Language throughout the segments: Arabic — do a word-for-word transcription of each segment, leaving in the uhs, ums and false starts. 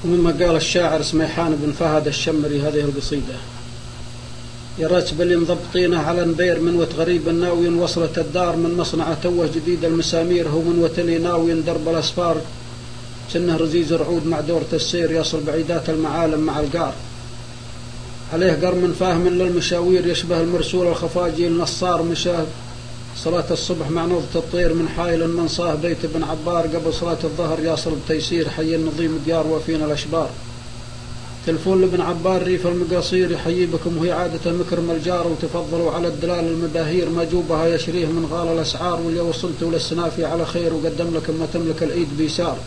ومما قال الشاعر سميحان بن فهد الشمري هذه القصيدة: يا راتب اللي مضبطينه على نبير منوة غريب ناوي وصلت الدار من مصنع توه جديد المسامير هو منوة اللي ناوي درب الأسفار سنه رزيز رعود مع دورة السير يصل بعيدات المعالم مع القار عليه قرم فاهم للمشاوير يشبه المرسول الخفاجي النصار مشاه صلاة الصبح مع نضة الطير من حائل من صاه بيت بن عبار قبل صلاة الظهر يصل بتيسير حي النظيم ديار وفينا الأشبار تلفون لابن عبار ريف المقاصير يحيي بكم وهي عادة مكرم الجار وتفضلوا على الدلال المباهير ما جوبها يشريه من غال الأسعار واللي وصلتوا للسنافي على خير وقدم لكم ما تملك الإيد بيسار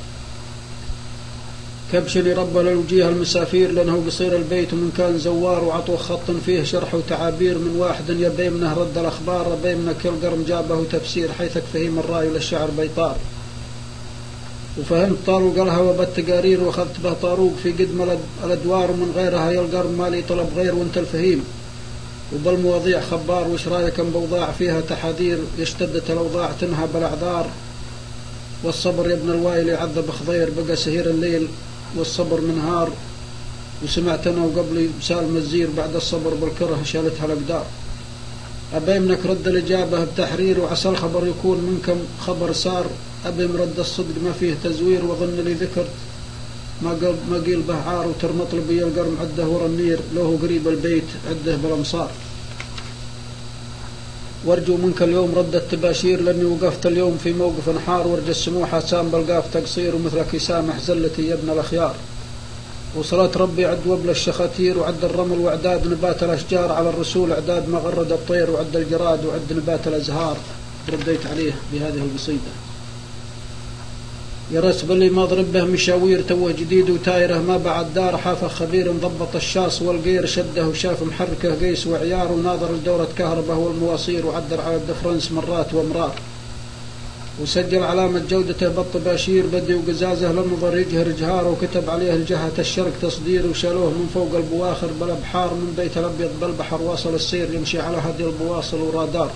كبشني رب للوجيه المسافير لأنه قصير البيت ومن كان زوار وعطوا خط فيه شرح وتعابير من واحد يبي منه رد الأخبار ربي منه كل قرم جابه تفسير حيثك فهيم الراي للشعر بيطار وفهمت طارق الهوى بالتقارير واخذت به طاروق في قدم الادوار ومن غيرها يلقرم مالي طلب غير وانت الفهيم وبالمواضيع خبار وش رايك بوضاع فيها تحذير يشتدت الاوضاع تنهى بالاعذار والصبر يا ابن الوايل يعذب خضير بقى سهير الليل والصبر منهار وسمعت انا وقبلي سالم الزير بعد الصبر بالكره شالتها الاقدار أبي منك رد الإجابة بتحرير وعسى الخبر يكون منكم خبر صار أبي مرد الصدق ما فيه تزوير وظن لي ذكرت ما قل ما قيل به عار وترمطل بي القرم عده ورا النير له قريب البيت عده بالأمصار وارجو منك اليوم رد التباشير لأني وقفت اليوم في موقف انحار ورج السموحة سام بالقاف تقصير ومثلك يسامح زلتي يا ابن الأخيار وصلاة ربي عد وبل الشخاتير وعد الرمل وعداد نبات الأشجار على الرسول عداد ما غرد الطير وعد الجراد وعد نبات الأزهار رديت عليه بهذه القصيدة. يا رسب اللي ما ضرب به مشاوير توه جديد وتايره ما بعد دار حافة خبير ضبط الشاص والقير شده وشاف محركه قيس وعيار وناظر لدورة كهرباء والمواصير وعدر على الدفرنس مرات وامرار وسجل علامة جودته بالطباشير بدي وقزازه للنظر يجهر جهاره وكتب عليه الجهة الشرق تصدير وشالوه من فوق البواخر بالأبحار من بيت الأبيض بالبحر واصل السير يمشي على هذه البواصل ورادار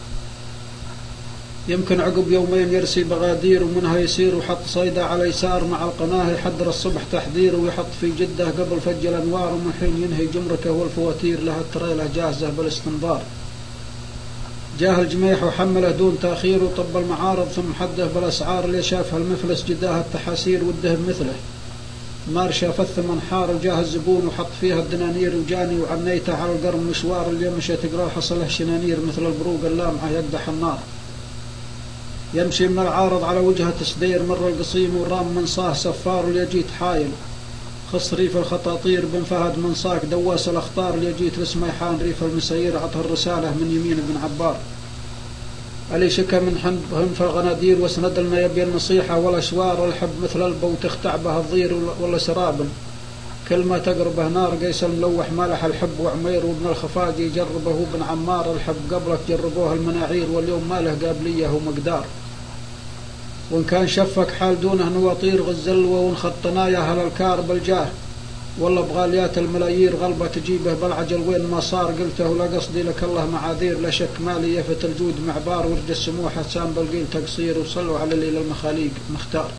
يمكن عقب يومين يرسي بغادير ومنها يسير وحط صيدة على يسار مع القناه يحضر الصبح تحذير ويحط في جده قبل فج الأنوار ومن حين ينهي جمركه والفواتير لها التريلة جاهزة بالاستنظار جاه الجميح وحمله دون تأخير وطب المعارض ثم حده بالأسعار اللي شافها المفلس جداها التحاسير والدهب مثله مار شاف الثمن حار وجاه الزبون وحط فيها الدنانير وجاني وعنيته على القرم مشوار اللي يمشي تقراه حصله شنانير مثل البروق اللامعة يقدح النار يمشي من العارض على وجهة تسدير مر القصيم والرام من صاه سفار ليجيت حايل خص ريف الخطاطير بن فهد من صاك دواس الأخطار ليجيت لسميحان ريف المسير عطى الرسالة من يمين بن عبار علي شكا من هنف الغنادير وسند لنا يبي النصيحة والأشوار والحب مثل البو تختع به الضير ولا سراب كل ما تقربه نار قيس الملوح مالح الحب وعمير وابن الخفاجي جربه بن عمار الحب قبلك جربوه المناعير واليوم ما له قابلية ومقدار وإن كان شفك حال دونه نواطير غزلوه ونخطنايا على الكار بالجاه والله بغاليات الملايير غلبة تجيبه بالعجل وين ما صار قلته لا قصدي لك الله معاذير لا شك مالي يفت الجود معبار ورد السموحة سام بالقيل تقصير وصلوا على الليل المخاليق مختار.